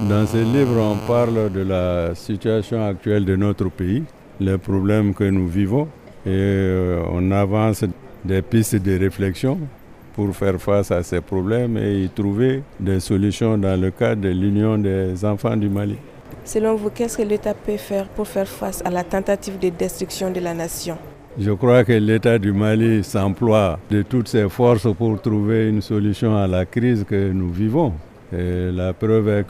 Dans ce livre, on parle de la situation actuelle de notre pays, les problèmes que nous vivons et on avance des pistes de réflexion pour faire face à ces problèmes et y trouver des solutions dans le cadre de l'Union des enfants du Mali. Selon vous, qu'est-ce que l'État peut faire pour faire face à la tentative de destruction de la nation? Je crois que l'État du Mali s'emploie de toutes ses forces pour trouver une solution à la crise que nous vivons. Et la preuve est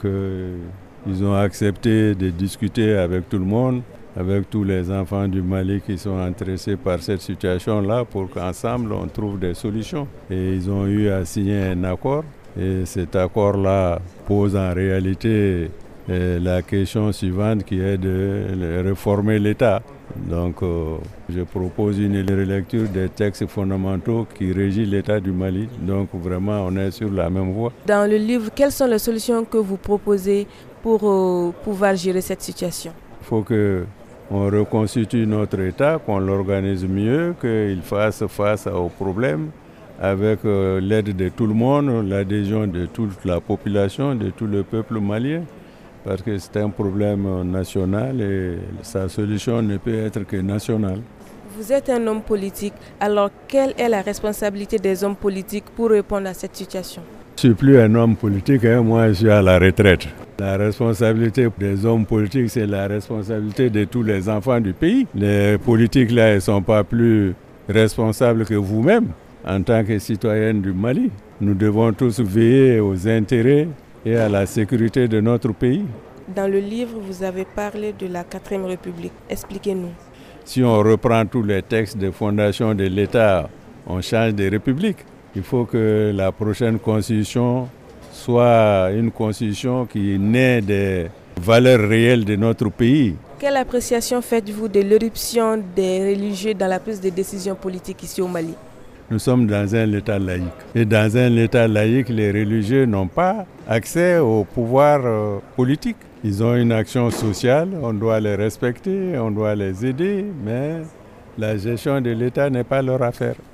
qu'ils ont accepté de discuter avec tout le monde, avec tous les enfants du Mali qui sont intéressés par cette situation-là pour qu'ensemble on trouve des solutions. Et ils ont eu à signer un accord et cet accord-là pose en réalité la question suivante qui est de réformer l'État. Donc je propose une relecture des textes fondamentaux qui régissent l'État du Mali. Donc vraiment on est sur la même voie. Dans le livre, quelles sont les solutions que vous proposez pour pouvoir gérer cette situation? Il faut qu'on reconstitue notre État, qu'on l'organise mieux, qu'il fasse face aux problèmes avec l'aide de tout le monde, l'adhésion de toute la population, de tout le peuple malien. Parce que c'est un problème national et sa solution ne peut être que nationale. Vous êtes un homme politique, alors quelle est la responsabilité des hommes politiques pour répondre à cette situation? Je ne suis plus un homme politique, moi je suis à la retraite. La responsabilité des hommes politiques, c'est la responsabilité de tous les enfants du pays. Les politiques là, ils ne sont pas plus responsables que vous-même en tant que citoyens du Mali. Nous devons tous veiller aux intérêts et à la sécurité de notre pays. Dans le livre, vous avez parlé de la 4e République. Expliquez-nous. Si on reprend tous les textes de fondation de l'État, on change de république. Il faut que la prochaine constitution soit une constitution qui naît des valeurs réelles de notre pays. Quelle appréciation faites-vous de l'éruption des religieux dans la prise de décision politique ici au Mali? Nous sommes dans un État laïque. Et dans un État laïque, les religieux n'ont pas accès au pouvoir politique. Ils ont une action sociale, on doit les respecter, on doit les aider, mais la gestion de l'État n'est pas leur affaire.